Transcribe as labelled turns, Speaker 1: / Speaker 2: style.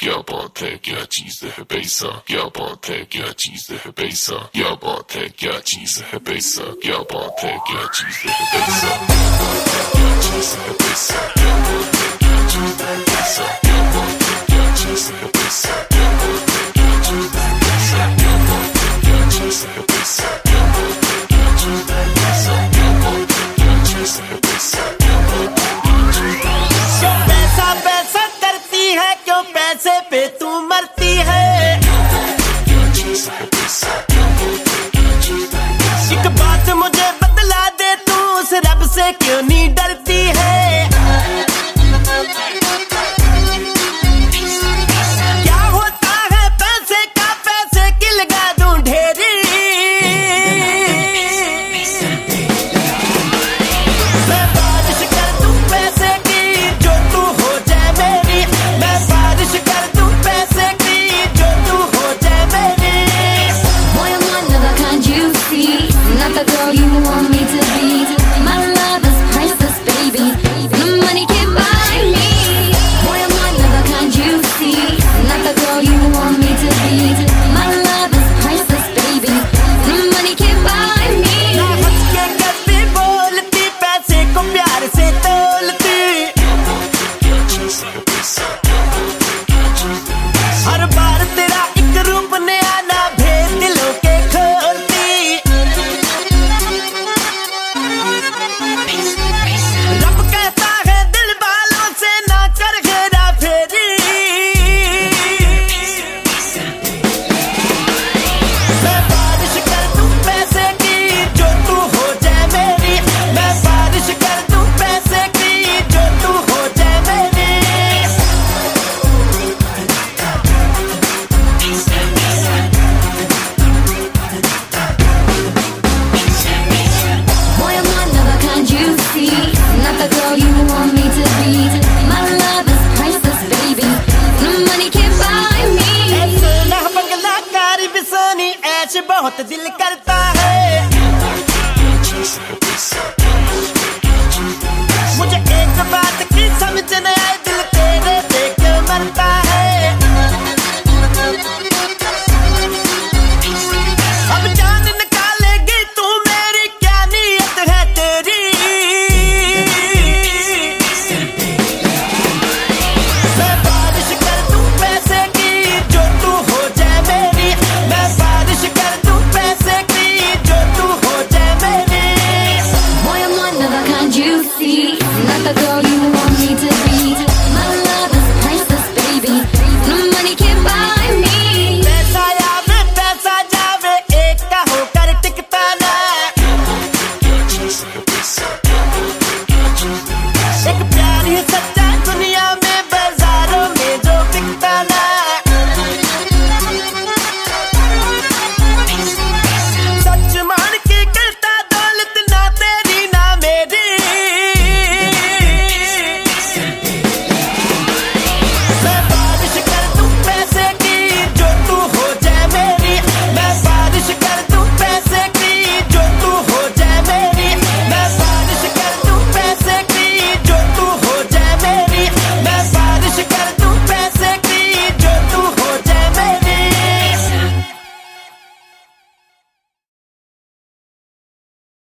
Speaker 1: क्या बात है, क्या चीज है पैसा, क्या बात है, क्या चीज है पैसा, क्या बात है, क्या चीज है पैसा, क्या बात है, क्या चीज है पैसा, क्या चीज है पैसा, क्या बात है, क्या चीज है पैसा, क्या बात है, क्या चीज है पैसा, क्या बात है, क्या चीज है पैसा, क्या बात है, क्या चीज है पैसा, क्या बात है, क्या चीज है पैसा, क्या बात है, क्या चीज है पैसा, क्या बात है, क्या चीज है पैसा।
Speaker 2: पैसा पैसा करती है, क्यों पैसे पे तू मरती है। एक बात मुझे बतला दे, तू उस रब से क्यों नहीं डरती है। क्या होता है पैसे का, पैसे की लगा दूं ढेरी। मैं बारिश कर दूं पैसे की, जो तू हो जाए मेरी। मैं बारिश कर दूं पैसे की, जो तू हो जाए मेरी।
Speaker 3: Boy, I'm one of a kind you see, not the girl you want me to be. My love is priceless, baby. No money can buy me. Boy, I'm one of a kind you see, not the girl you want me to be. My love is priceless, baby. No money can buy me.
Speaker 2: ना हंस के करती बोलती, पैसे को प्यार से तोलती। हर बार तेरा एक रूप नया ना भेद दिलों के खोलती। रब कहता है दिल वालों से ना कर घेरा फेरी। मैं बारिश कर दूं पैसे की, जो तू हो जाए मेरी। मैं बारिश कर दूं पैसे की, जो तू हो जाए मेरी।
Speaker 3: Boy, I'm one of a kind you see, not the girl you want me to be. My love is priceless, baby. No money can buy me.
Speaker 2: ऐसे ना बंगला कारी भी सोनी, ऐश बहुत दिल करता।